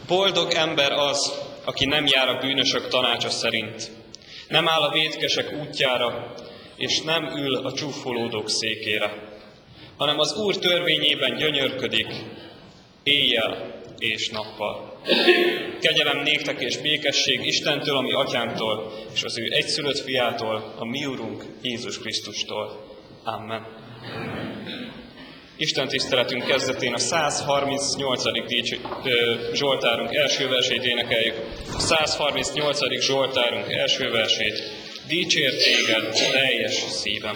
Boldog ember az, aki nem jár a bűnösök tanácsa szerint, nem áll a vétkesek útjára, és nem ül a csúfolódók székére, hanem az Úr törvényében gyönyörködik, éjjel és nappal. Kegyelem néktek és békesség Istentől, a mi atyánktól, és az ő egyszülött fiától, a mi Urunk Jézus Krisztustól. Amen. Isten tiszteletünk kezdetén a 138. Zsoltárunk első versét énekeljük. A 138. Zsoltárunk első versét. Dicsér téged teljes szívem.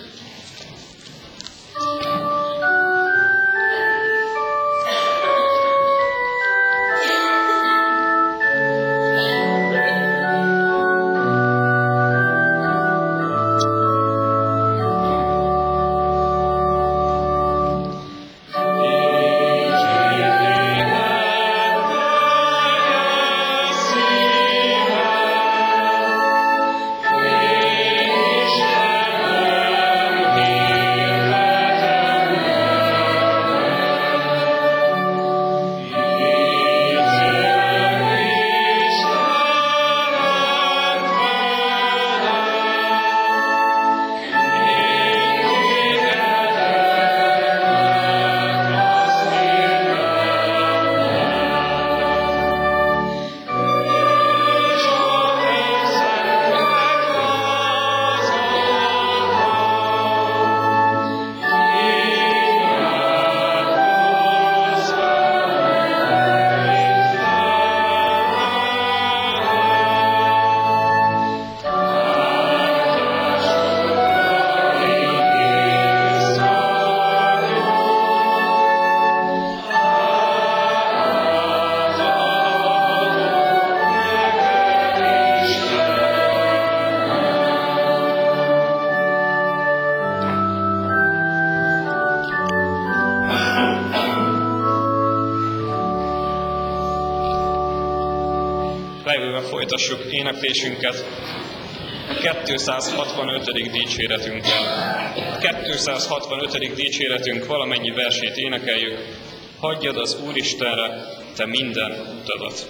Folytassuk éneklésünket a 265. dicséretünkkel. A 265. dicséretünk valamennyi versét énekeljük. Hagyjad az Úristenre te minden utadat.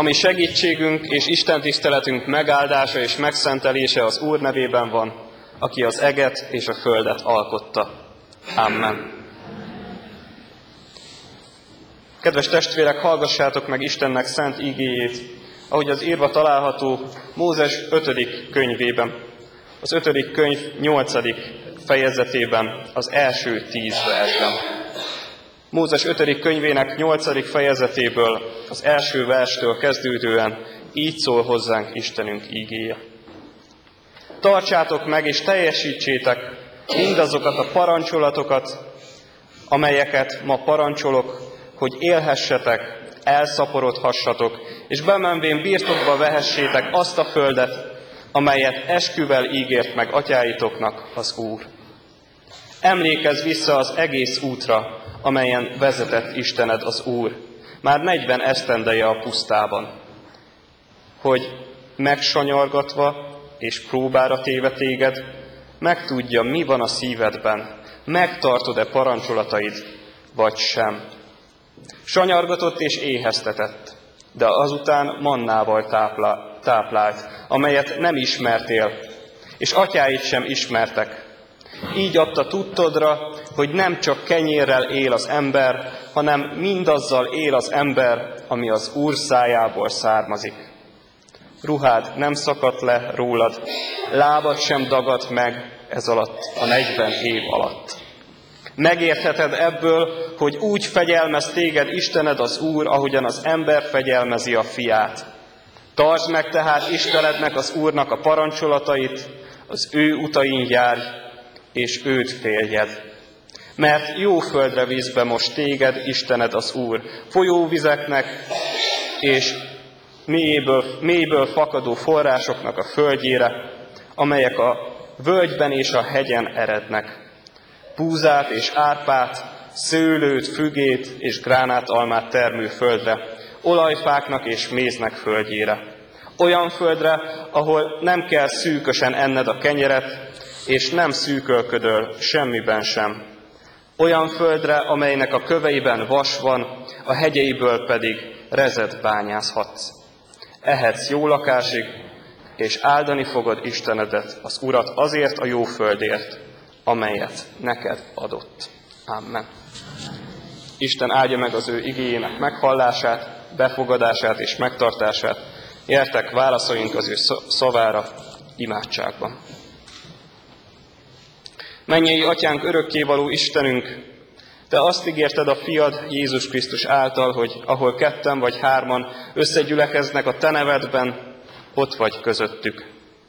ami segítségünk és istentiszteletünk megáldása és megszentelése az Úr nevében van, aki az eget és a földet alkotta. Amen. Kedves testvérek, hallgassátok meg Istennek szent igéjét, ahogy az írva található Mózes 5. könyvében, az 5. könyv 8. fejezetében, az első 10 versben. Mózes 5. könyvének 8. fejezetéből, az első verstől kezdődően így szól hozzánk Istenünk igéje. Tartsátok meg és teljesítsétek mindazokat a parancsolatokat, amelyeket ma parancsolok, hogy élhessetek, elszaporodhassatok, és bemenvén birtokba vehessétek azt a földet, amelyet esküvel ígért meg atyáitoknak az Úr. Emlékezz vissza az egész útra, amelyen vezetett Istened az Úr, már 40 esztendeje a pusztában, hogy megsanyargatva és próbára téve téged, megtudja, mi van a szívedben, megtartod-e parancsolataid, vagy sem. Sanyargatott és éheztetett, de azután mannával táplált, amelyet nem ismertél, és atyáid sem ismertek. Így adta tudtodra, hogy nem csak kenyérrel él az ember, hanem mindazzal él az ember, ami az Úr szájából származik. Ruhád nem szakadt le rólad, lábad sem dagadt meg ez alatt a 40 év alatt. Megértheted ebből, hogy úgy fegyelmez téged Istened az Úr, ahogyan az ember fegyelmezi a fiát. Tartsd meg tehát Istenednek az Úrnak a parancsolatait, az ő utain járj, és őt féljed. Mert jó földre víz be most téged Istened az Úr, folyóvizeknek és mélyből fakadó forrásoknak a földjére, amelyek a völgyben és a hegyen erednek. Búzát és árpát, szőlőt, fügét és gránátalmát termő földre, olajfáknak és méznek földjére. Olyan földre, ahol nem kell szűkösen enned a kenyeret, és nem szűkölködöl semmiben sem. Olyan földre, amelynek a köveiben vas van, a hegyeiből pedig rezet bányázhatsz. Ehetsz jó lakásig, és áldani fogod Istenedet, az Urat azért a jó földért, amelyet neked adott. Amen. Isten áldja meg az ő igéjének meghallását, befogadását és megtartását. Gyertek, válaszoljunk az ő szavára imádságban. Mennyei Atyánk, örökkévaló Istenünk, Te azt ígérted a Fiad Jézus Krisztus által, hogy ahol 2 vagy 3 összegyülekeznek a Te nevedben, ott vagy közöttük.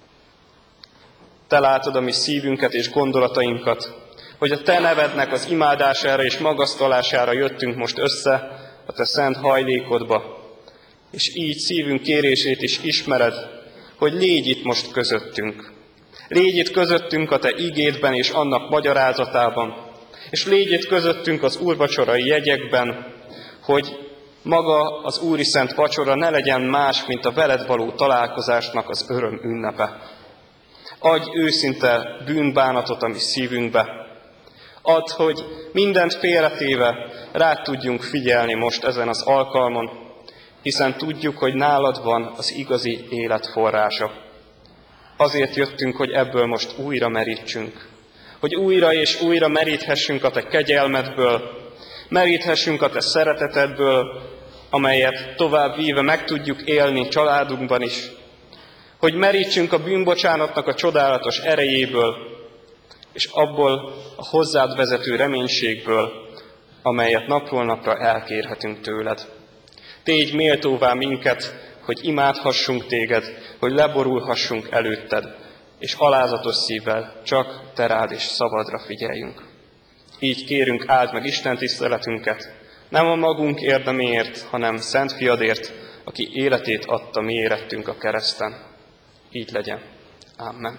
Te látod a mi szívünket és gondolatainkat, hogy a Te nevednek az imádására és magasztalására jöttünk most össze a Te szent hajlékodba, és így szívünk kérését is ismered, hogy légy itt most közöttünk. Légy itt közöttünk a Te igédben és annak magyarázatában, és légy itt közöttünk az úrvacsorai jegyekben, hogy maga az úri szent vacsora ne legyen más, mint a veled való találkozásnak az öröm ünnepe. Adj őszinte bűnbánatot a mi szívünkbe. Add, hogy mindent félretéve rád tudjunk figyelni most ezen az alkalmon, hiszen tudjuk, hogy nálad van az igazi élet forrása. Azért jöttünk, hogy ebből most újra merítsünk. Hogy újra és újra meríthessünk a Te kegyelmedből, meríthessünk a Te szeretetedből, amelyet tovább víve meg tudjuk élni családunkban is. Hogy merítsünk a bűnbocsánatnak a csodálatos erejéből, és abból a hozzád vezető reménységből, amelyet napról napra elkérhetünk tőled. Tégy méltóvá minket, hogy imádhassunk téged, hogy leborulhassunk előtted, és alázatos szívvel csak te rád és szabadra figyeljünk. Így kérünk, áld meg Isten tiszteletünket, nem a magunk érdeméért, hanem Szent Fiadért, aki életét adta mi érettünk a kereszten. Így legyen. Amen.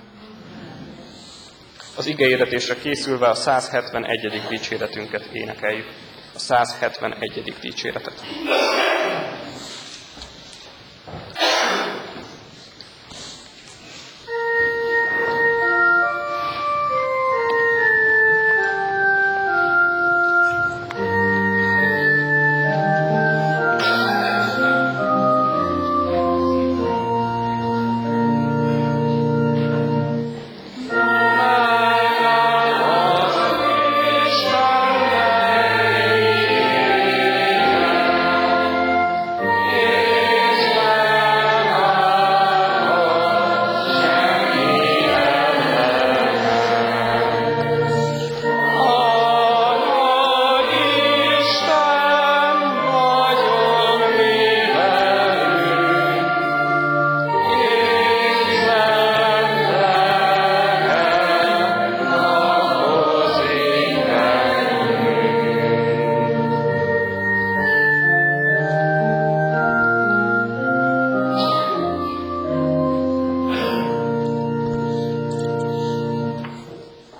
Az igehirdetésre készülve a 171. dicséretünket énekeljük. A 171. dicséretet.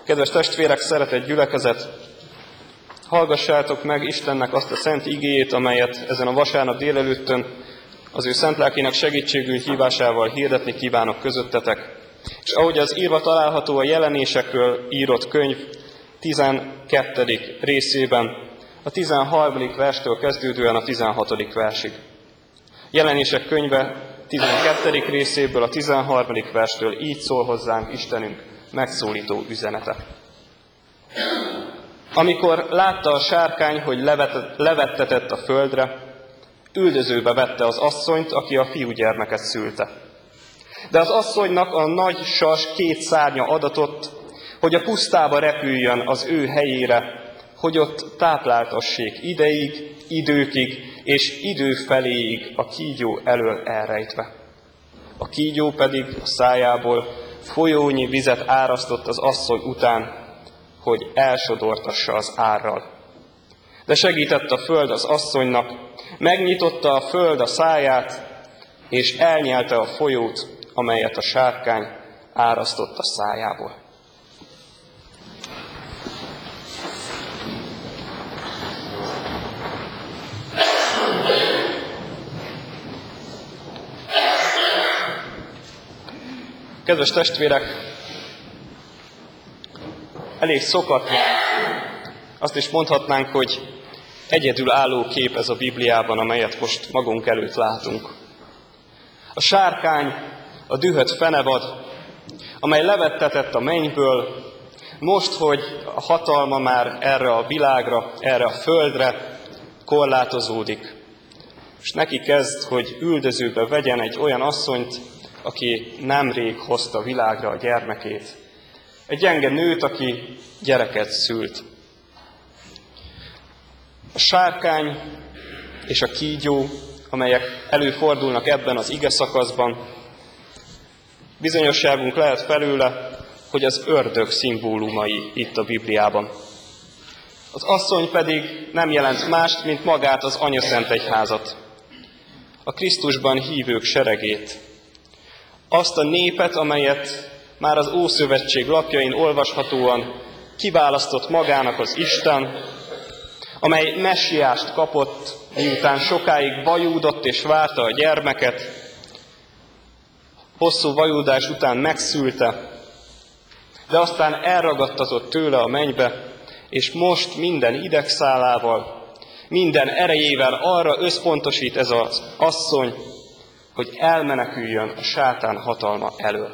Kedves testvérek, szeretett gyülekezet, hallgassátok meg Istennek azt a szent igéjét, amelyet ezen a vasárnap délelőttön az ő szent lelkének segítségű hívásával hirdetni kívánok közöttetek. És ahogy az írva található a Jelenésekről írott könyv 12. részében, a 13. verstől kezdődően a 16. versig. Jelenések könyve 12. részéből, a 13. verstől így szól hozzánk Istenünk megszólító üzenete. Amikor látta a sárkány, hogy levettetett a földre, üldözőbe vette az asszonyt, aki a fiúgyermeket szülte. De az asszonynak a nagy sas 2 szárnya adatott, hogy a pusztába repüljön az ő helyére, hogy ott tápláltassék ideig, időkig és idő feléig a kígyó elől elrejtve. A kígyó pedig a szájából folyónyi vizet árasztott az asszony után, hogy elsodortassa az árral. De segített a föld az asszonynak, megnyitotta a föld a száját, és elnyelte a folyót, amelyet a sárkány árasztott a szájából. Kedves testvérek, elég szokatlan, azt is mondhatnánk, hogy egyedülálló kép ez a Bibliában, amelyet most magunk előtt látunk. A sárkány, a dühött fenevad, amely levettetett a mennyből, most, hogy a hatalma már erre a világra, erre a földre korlátozódik. És neki kezd, hogy üldözőbe vegyen egy olyan asszonyt, aki nemrég hozta világra a gyermekét. Egy gyenge nőt, aki gyereket szült. A sárkány és a kígyó, amelyek előfordulnak ebben az ige szakaszban, bizonyosságunk lehet felőle, hogy az ördög szimbólumai itt a Bibliában. Az asszony pedig nem jelent mást, mint magát az Anyaszentegyházat, a Krisztusban hívők seregét, azt a népet, amelyet már az Ószövetség lapjain olvashatóan kiválasztott magának az Isten, amely messiást kapott, miután sokáig vajúdott és várta a gyermeket, hosszú vajúdás után megszülte, de aztán elragadtatott tőle a mennybe, és most minden idegszálával, minden erejével arra összpontosít ez az asszony, hogy elmeneküljön a sátán hatalma elől.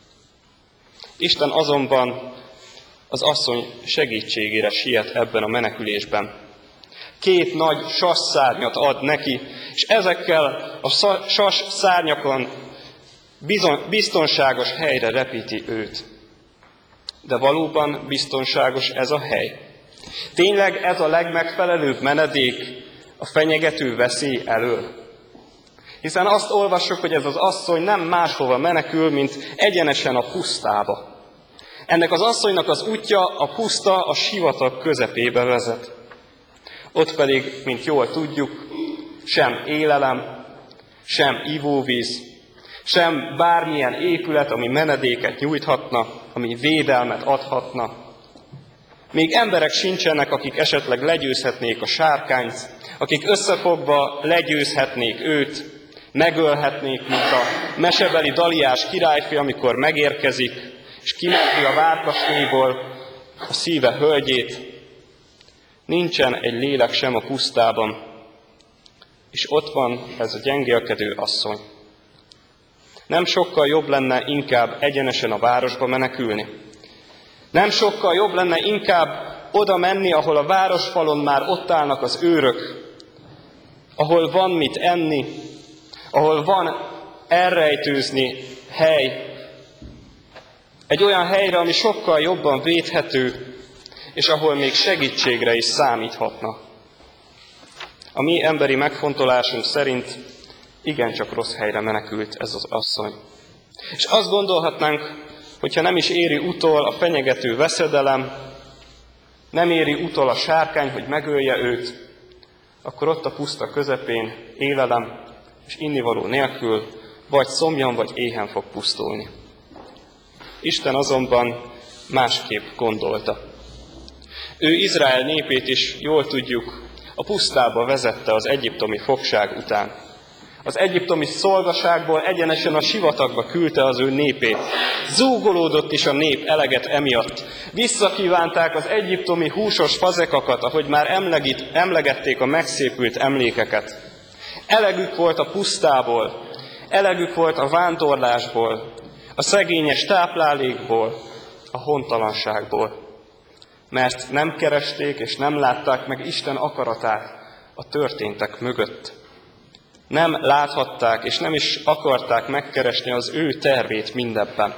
Isten azonban az asszony segítségére siet ebben a menekülésben. 2 nagy sasszárnyat ad neki, és ezekkel a sasszárnyakon biztonságos helyre repíti őt. De valóban biztonságos ez a hely? Tényleg ez a legmegfelelőbb menedék a fenyegető veszély elől? Hiszen azt olvassuk, hogy ez az asszony nem máshova menekül, mint egyenesen a pusztába. Ennek az asszonynak az útja a puszta, a sivatag közepébe vezet. Ott pedig, mint jól tudjuk, sem élelem, sem ivóvíz, sem bármilyen épület, ami menedéket nyújthatna, ami védelmet adhatna. Még emberek sincsenek, akik esetleg legyőzhetnék a sárkányt, akik összefogva legyőzhetnék őt, megölhetnék, mint a mesebeli Daliás királyfi, amikor megérkezik, és kimenti a várkastélyból a szíve hölgyét. Nincsen egy lélek sem a pusztában, és ott van ez a gyengélkedő asszony. Nem sokkal jobb lenne inkább egyenesen a városba menekülni? Nem sokkal jobb lenne inkább oda menni, ahol a városfalon már ott állnak az őrök, ahol van mit enni, ahol van elrejtőzni hely, egy olyan helyre, ami sokkal jobban védhető, és ahol még segítségre is számíthatna. A mi emberi megfontolásunk szerint igencsak rossz helyre menekült ez az asszony. És azt gondolhatnánk, hogyha nem is éri utol a fenyegető veszedelem, nem éri utol a sárkány, hogy megölje őt, akkor ott a puszta közepén élelem és innivaló nélkül vagy szomjan, vagy éhen fog pusztulni. Isten azonban másképp gondolta. Ő Izrael népét is, jól tudjuk, a pusztába vezette az egyiptomi fogság után. Az egyiptomi szolgaságból egyenesen a sivatagba küldte az ő népét. Zúgolódott is a nép eleget emiatt. Visszakívánták az egyiptomi húsos fazekakat, ahogy már emlegették a megszépült emlékeket. Elegük volt a pusztából, elegük volt a vándorlásból, a szegényes táplálékból, a hontalanságból. Mert nem keresték és nem látták meg Isten akaratát a történtek mögött. Nem láthatták és nem is akarták megkeresni az ő tervét mindebben.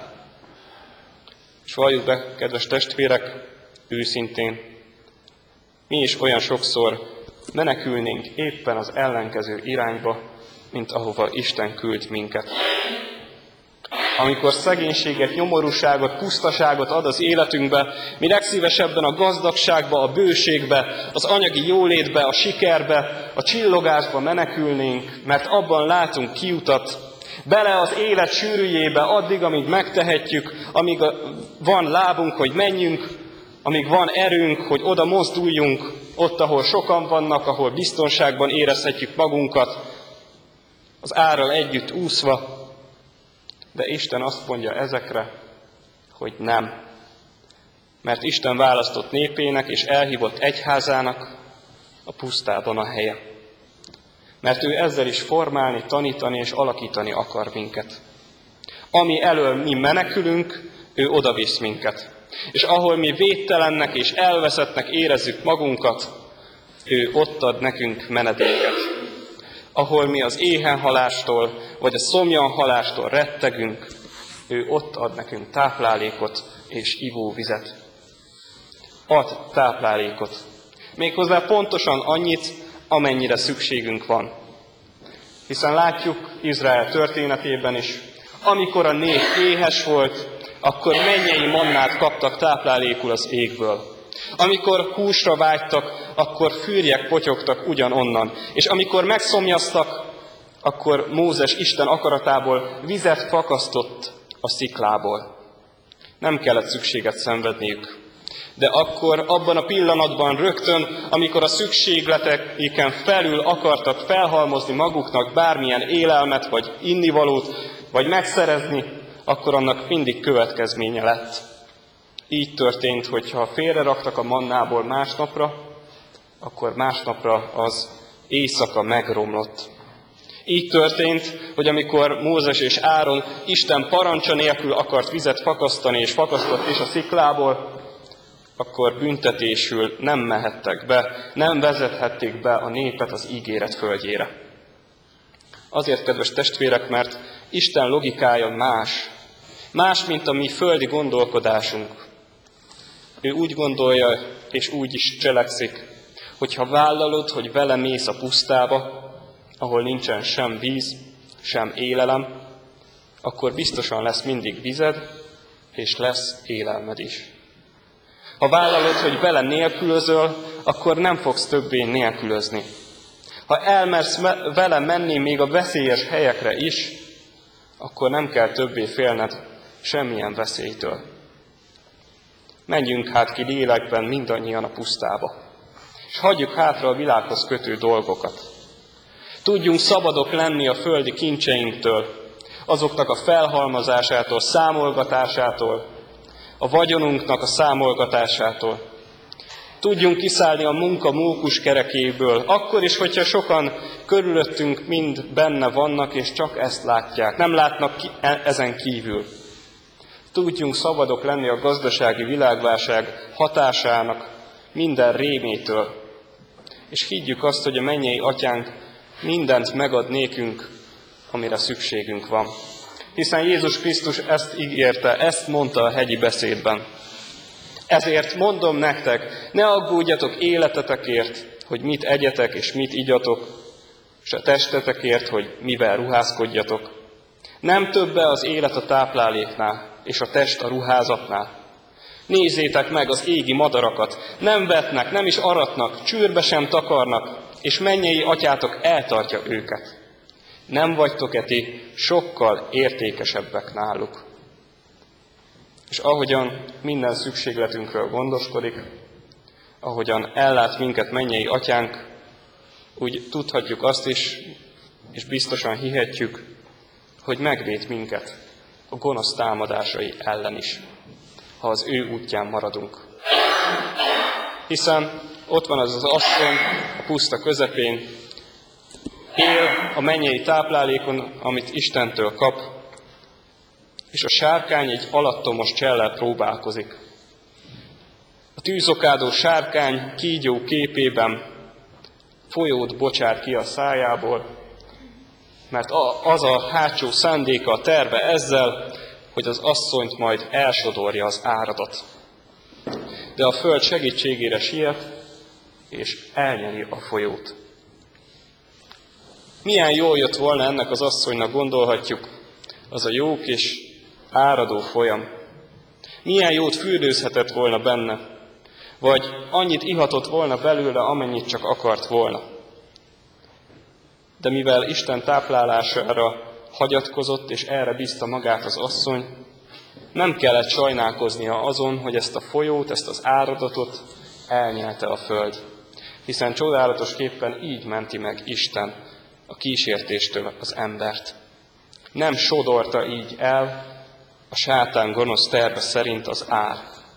És valljuk be, kedves testvérek, őszintén, mi is olyan sokszor menekülnénk éppen az ellenkező irányba, mint ahova Isten küld minket. Amikor szegénységet, nyomorúságot, pusztaságot ad az életünkbe, mi legszívesebben a gazdagságba, a bőségbe, az anyagi jólétbe, a sikerbe, a csillogásba menekülnénk, mert abban látunk kiutat, bele az élet sűrűjébe addig, amíg megtehetjük, amíg van lábunk, hogy menjünk, amíg van erőnk, hogy oda mozduljunk, ott, ahol sokan vannak, ahol biztonságban érezhetjük magunkat, az árral együtt úszva. De Isten azt mondja ezekre, hogy nem. Mert Isten választott népének és elhívott egyházának a pusztában a helye. Mert ő ezzel is formálni, tanítani és alakítani akar minket. Ami elől mi menekülünk, ő odavisz minket. És ahol mi védtelennek és elveszettnek érezzük magunkat, ő ott ad nekünk menedéket. Ahol mi az éhenhalástól, vagy a szomjanhalástól rettegünk, ő ott ad nekünk táplálékot és ivóvizet. Ad táplálékot. Méghozzá pontosan annyit, amennyire szükségünk van. Hiszen látjuk Izrael történetében is, amikor a nép éhes volt, akkor mennyei mannát kaptak táplálékul az égből. Amikor húsra vágytak, akkor fűrjek potyogtak ugyanonnan. És amikor megszomjaztak, akkor Mózes Isten akaratából vizet fakasztott a sziklából. Nem kellett szükséget szenvedniük. De akkor, abban a pillanatban rögtön, amikor a szükségleteiken felül akartak felhalmozni maguknak bármilyen élelmet, vagy innivalót, vagy megszerezni, akkor annak mindig következménye lett. Így történt, hogy ha félreraktak a mannából másnapra, akkor másnapra az éjszaka megromlott. Így történt, hogy amikor Mózes és Áron Isten parancsa nélkül akart vizet fakasztani, és fakasztott is a sziklából, akkor büntetésül nem mehettek be, nem vezethették be a népet az ígéret földjére. Azért, kedves testvérek, mert Isten logikája más, mint a mi földi gondolkodásunk. Ő úgy gondolja, és úgy is cselekszik, hogyha vállalod, hogy vele mész a pusztába, ahol nincsen sem víz, sem élelem, akkor biztosan lesz mindig vized, és lesz élelmed is. Ha vállalod, hogy vele nélkülözöl, akkor nem fogsz többé nélkülözni. Ha elmersz vele menni még a veszélyes helyekre is, akkor nem kell többé félned semmilyen veszélytől. Menjünk hát ki lélekben mindannyian a pusztába, és hagyjuk hátra a világhoz kötő dolgokat. Tudjunk szabadok lenni a földi kincseinktől, azoknak a felhalmozásától, számolgatásától, a vagyonunknak a számolgatásától. Tudjunk kiszállni a munka mókus kerekéből, akkor is, hogyha sokan körülöttünk mind benne vannak, és csak ezt látják, nem látnak ezen kívül. Tudjunk szabadok lenni a gazdasági világválság hatásának minden rémétől, és higgyük azt, hogy a mennyei Atyánk mindent megad nékünk, amire szükségünk van. Hiszen Jézus Krisztus ezt ígérte, ezt mondta a hegyi beszédben. Ezért mondom nektek, ne aggódjatok életetekért, hogy mit egyetek és mit igyatok, és a testetekért, hogy mivel ruházkodjatok. Nem többe az élet a tápláléknál, és a test a ruházatnál. Nézzétek meg az égi madarakat, nem vetnek, nem is aratnak, csőrbe sem takarnak, és mennyei atyátok eltartja őket. Nem vagytok-e ti sokkal értékesebbek náluk? És ahogyan minden szükségletünkről gondoskodik, ahogyan ellát minket mennyei atyánk, úgy tudhatjuk azt is, és biztosan hihetjük, hogy megvéd minket a gonosz támadásai ellen is, ha az ő útján maradunk. Hiszen ott van az asszony a puszta közepén, él a mennyei táplálékon, amit Istentől kap, és a sárkány egy alattomos csellel próbálkozik. A tűzokádó sárkány kígyó képében folyót bocsát ki a szájából, mert az a hátsó szándéka, a terve ezzel, hogy az asszonyt majd elsodorja az áradat. De a föld segítségére siet, és elnyeli a folyót. Milyen jól jött volna ennek az asszonynak, gondolhatjuk, az a jó kis áradó folyam. Milyen jót fürdőzhetett volna benne, vagy annyit ihatott volna belőle, amennyit csak akart volna. De mivel Isten táplálására hagyatkozott, és erre bízta magát az asszony, nem kellett sajnálkoznia azon, hogy ezt a folyót, ezt az áradatot elnyelte a föld. Hiszen csodálatosképpen így menti meg Isten a kísértéstől az embert. Nem sodorta így el a sátán gonosz terve szerint az ár.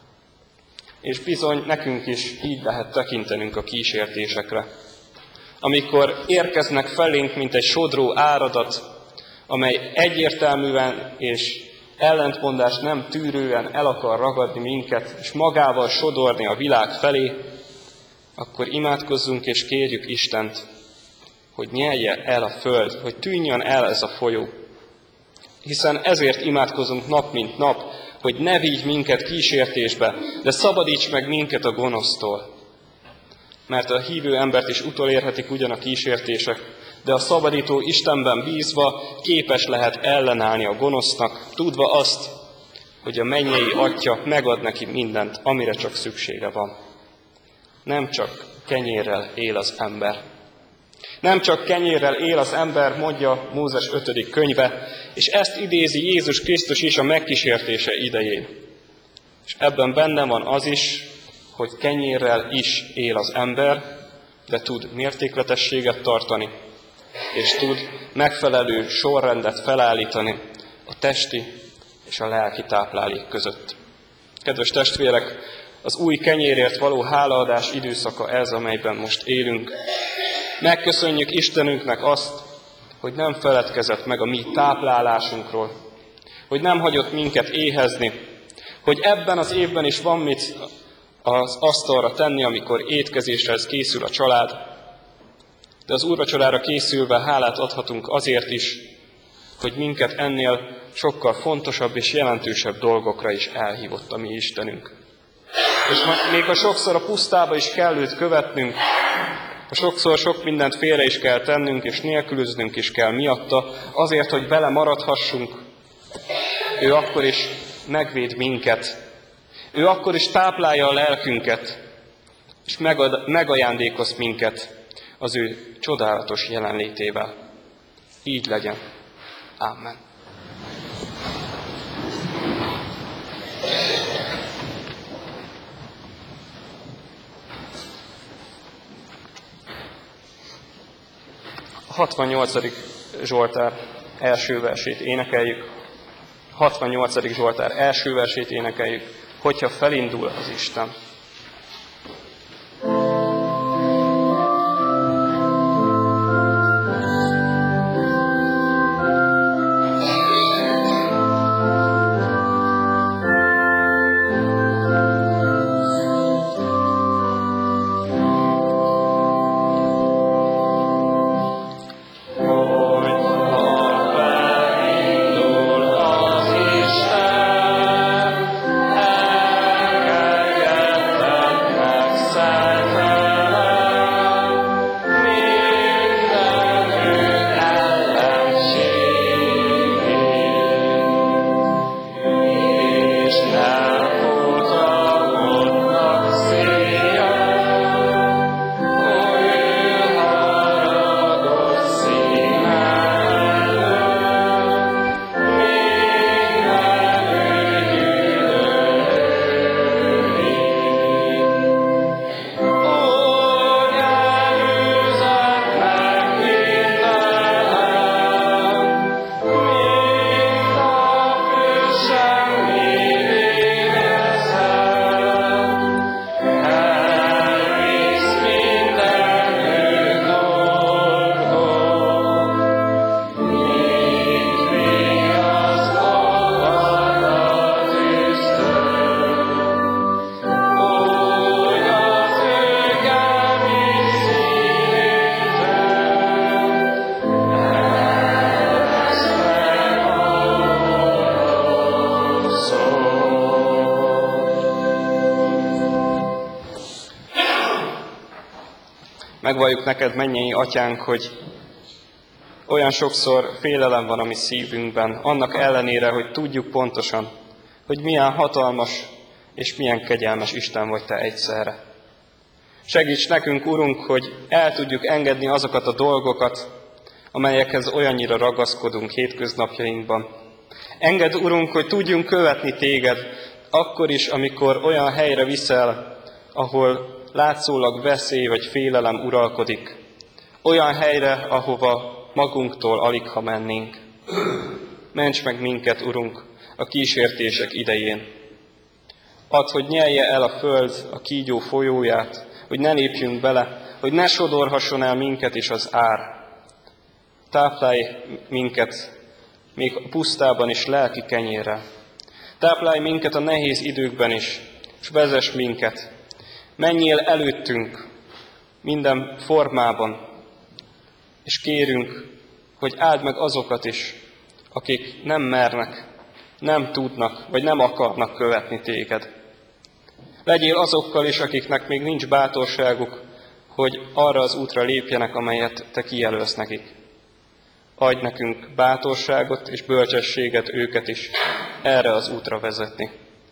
És bizony nekünk is így lehet tekintenünk a kísértésekre. Amikor érkeznek felénk, mint egy sodró áradat, amely egyértelműen és ellentmondás nem tűrően el akar ragadni minket, és magával sodorni a világ felé, akkor imádkozzunk és kérjük Istent, hogy nyelje el a föld, hogy tűnjön el ez a folyó. Hiszen ezért imádkozunk nap mint nap, hogy ne vigy minket kísértésbe, de szabadíts meg minket a gonosztól. Mert a hívő embert is utolérhetik ugyan a kísértések, de a szabadító Istenben bízva képes lehet ellenállni a gonosznak, tudva azt, hogy a mennyei Atya megad neki mindent, amire csak szüksége van. Nem csak kenyérrel él az ember. Nem csak kenyérrel él az ember, mondja Mózes 5. könyve, és ezt idézi Jézus Krisztus is a megkísértése idején. És ebben benne van az is, hogy kenyérrel is él az ember, de tud mértékletességet tartani, és tud megfelelő sorrendet felállítani a testi és a lelki táplálék között. Kedves testvérek, az új kenyérért való hálaadás időszaka ez, amelyben most élünk. Megköszönjük Istenünknek azt, hogy nem feledkezett meg a mi táplálásunkról, hogy nem hagyott minket éhezni, hogy ebben az évben is van mit az asztalra tenni, amikor étkezéshez készül a család, de az úrvacsorára készülve hálát adhatunk azért is, hogy minket ennél sokkal fontosabb és jelentősebb dolgokra is elhívott a mi Istenünk. És még ha sokszor a pusztába is kell őt követnünk, ha sokszor sok mindent félre is kell tennünk, és nélkülöznünk is kell miatta, azért, hogy vele maradhassunk, ő akkor is megvéd minket. Ő akkor is táplálja a lelkünket, és megajándékoz minket az ő csodálatos jelenlétével. Így legyen. Amen. A 68. Zsoltár első versét énekeljük. 68. Zsoltár első versét énekeljük, hogyha felindul az Isten. Isten, elkezdett Megvalljuk neked, mennyei atyánk, hogy olyan sokszor félelem van a mi szívünkben, annak ellenére, hogy tudjuk pontosan, hogy milyen hatalmas és milyen kegyelmes Isten vagy te egyszerre. Segíts nekünk, Urunk, hogy el tudjuk engedni azokat a dolgokat, amelyekhez olyannyira ragaszkodunk hétköznapjainkban. Engedd, Urunk, hogy tudjunk követni téged, akkor is, amikor olyan helyre viszel, ahol látszólag veszély vagy félelem uralkodik. Olyan helyre, ahova magunktól aligha mennénk. Ments meg minket, Urunk, a kísértések idején. Add, hogy nyelje el a föld a kígyó folyóját, hogy ne lépjünk bele, hogy ne sodorhasson el minket is az ár. Táplálj minket még a pusztában is lelki kenyérrel. Táplálj minket a nehéz időkben is, és vezess minket. Menjél előttünk minden formában, és kérünk, hogy áld meg azokat is, akik nem mernek, nem tudnak, vagy nem akarnak követni téged. Legyél azokkal is, akiknek még nincs bátorságuk, hogy arra az útra lépjenek, amelyet te kijelölsz nekik. Adj nekünk bátorságot és bölcsességet őket is erre az útra vezetni.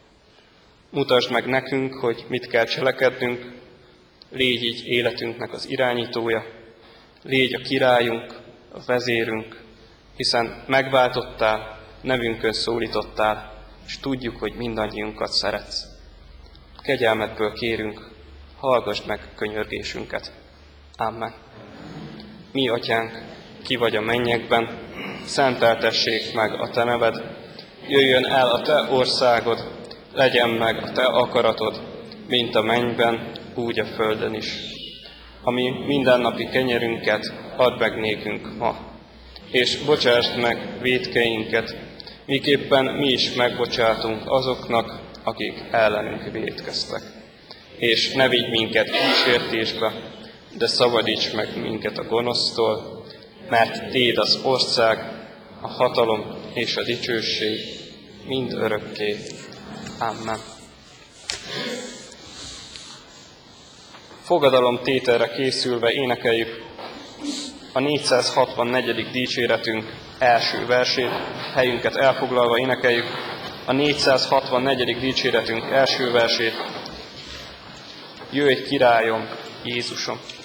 Mutasd meg nekünk, hogy mit kell cselekednünk, légy így életünknek az irányítója, légy a királyunk, a vezérünk, hiszen megváltottál, nevünkön szólítottál, és tudjuk, hogy mindannyiunkat szeretsz. Kegyelmedből kérünk, hallgassd meg könyörgésünket. Amen. Mi, atyánk, ki vagy a mennyekben, szenteltessék meg a te neved, jöjjön el a te országod, legyen meg a te akaratod, mint a mennyben, úgy a földön is. Ami mindennapi kenyerünket add meg nékünk ma, és bocsásd meg vétkeinket, miképpen mi is megbocsátunk azoknak, akik ellenünk vétkeztek. És ne vigy minket kísértésbe, de szabadíts meg minket a gonosztól, mert téd az ország, a hatalom és a dicsőség mind örökké. Amen. Fogadalomtételre készülve énekeljük a 464. dicséretünk első versét, helyünket elfoglalva énekeljük a 464. dicséretünk első versét. Jöjj, királyom, Jézusom!